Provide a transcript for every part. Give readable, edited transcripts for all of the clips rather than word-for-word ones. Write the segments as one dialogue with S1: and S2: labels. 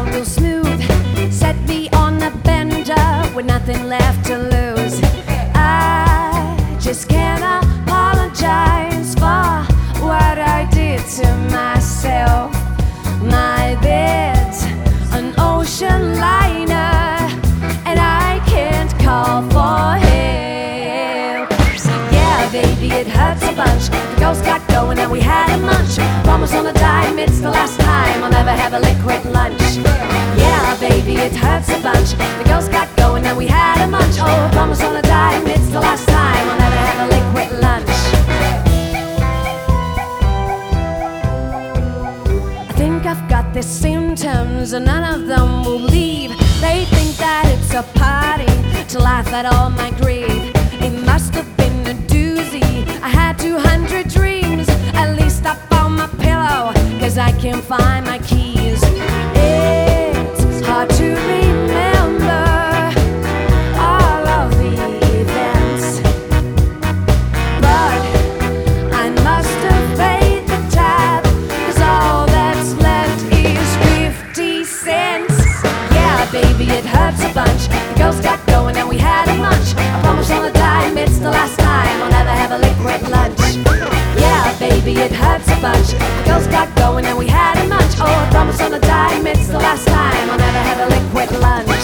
S1: real smooth. Set me on a bender with nothing left to lose. I just can't apologize for what I did to myself. My bed's an ocean liner, and I can't call for help. So yeah, baby, it hurts a bunch. The ghost got going and we had a munch. Promise on a dime, it's the last time I'll never have a liquid lunch. Yeah, baby, it hurts a bunch. The ghost got going and we had a munch. Oh, promise on a dime, it's the last time I'll never have a liquid lunch. I think I've got the symptoms and none of them will leave. They think that it's a party to laugh at all my grief. It must have been a doozy. I had 200 dreams. At least I found my pillow, 'cause I can't find my keys. It's hard to remember all of the events, but I must have paid the tab, 'cause all that's left is 50 cents. Yeah, baby, it hurts a bunch. The ghost got going and we had a munch. I promise on a dime, it's the last time I'll never have a liquid lunch. Yeah, baby, it hurts a bunch. The ghost got going and we had a munch. Oh, I promise on a dime, it's the last time I'll never have a liquid lunch.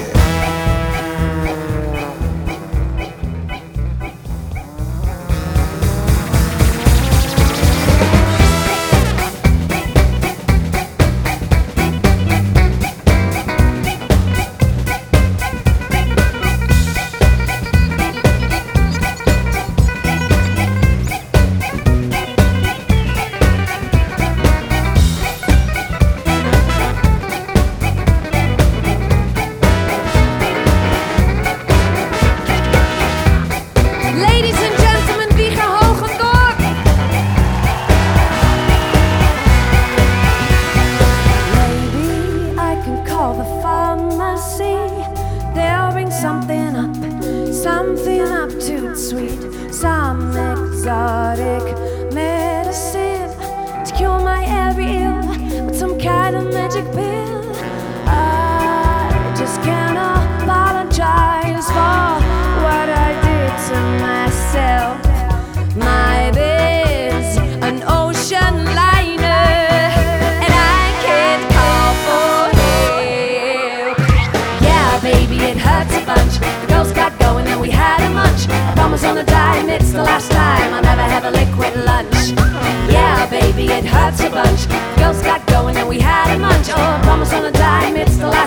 S1: Something up too sweet, some exotic medicine to cure my every ill, with some kind of magic pill. I just can't apologize for what I did to myself. My bed's an ocean liner, and I can't call for help. Yeah, baby, it hurts a bunch. The ghost got going and we had a munch. I promise on a dime, it's the last time I'll never have a liquid lunch. Yeah, baby, it hurts a bunch. The ghost got going and we had a munch. Oh, I promise on a dime, it's the last